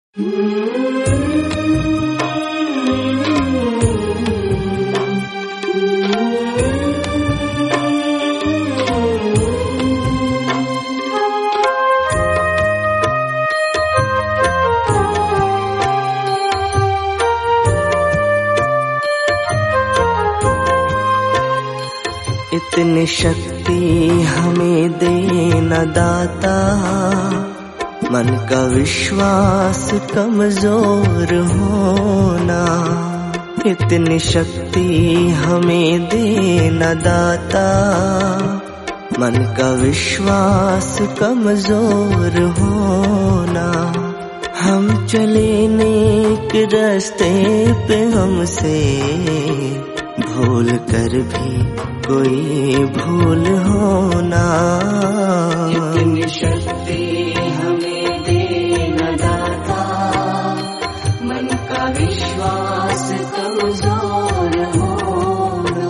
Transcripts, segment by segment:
इतनी शक्ति हमें दे न दाता, मन का विश्वास कमजोर होना। इतनी शक्ति हमें दे न दाता, मन का विश्वास कमजोर होना। हम चले नेक रास्ते पे, हमसे भूल कर भी कोई भूल होना। इतनी शक्ति हमें दे न दाता, मन का विश्वास कमजोर होना।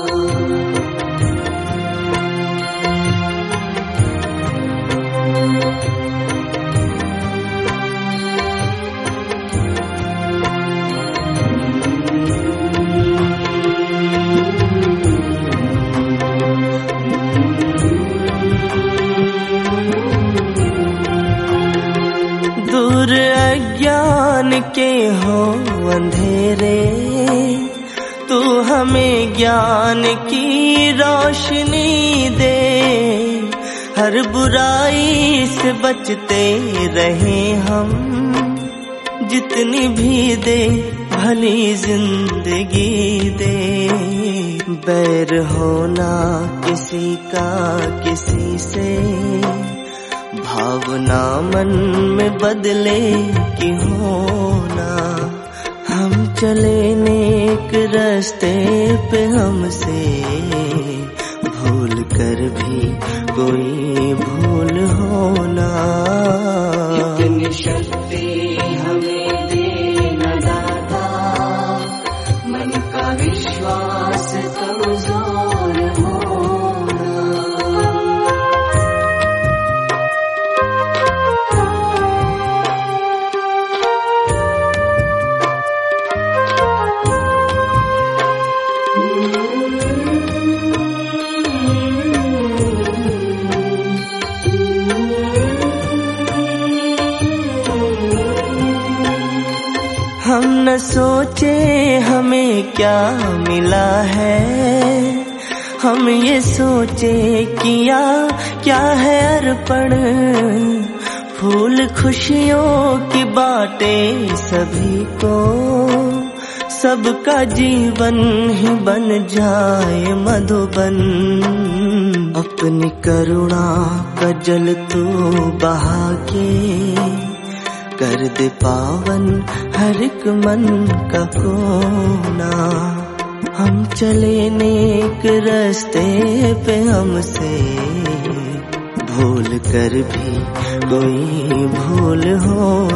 दूर अज्ञान के हो अंधेरे, तू हमें ज्ञान की रोशनी दे। हर बुराई से बचते रहे हम, जितनी भी दे भली जिंदगी दे। बैर होना किसी का किसी से, भावना मन में बदले की होना। हम चले नेक रास्ते पे, हमसे भूल कर भी कोई भूल होना। इतनी शक्ति हमें दे न दाता, मन का विश्वास कमजोर होना। हम न सोचे हमें क्या मिला है, हम ये सोचे किया क्या है अर्पण। फूल खुशियों की बाटे सभी को, सबका जीवन ही बन जाए मधुबन। अपनी करुणा का जल तू बहा के, कर दे पावन हर एक मन का कोना। हम चले नेक रास्ते पे, हमसे भूल कर भी कोई भूल हो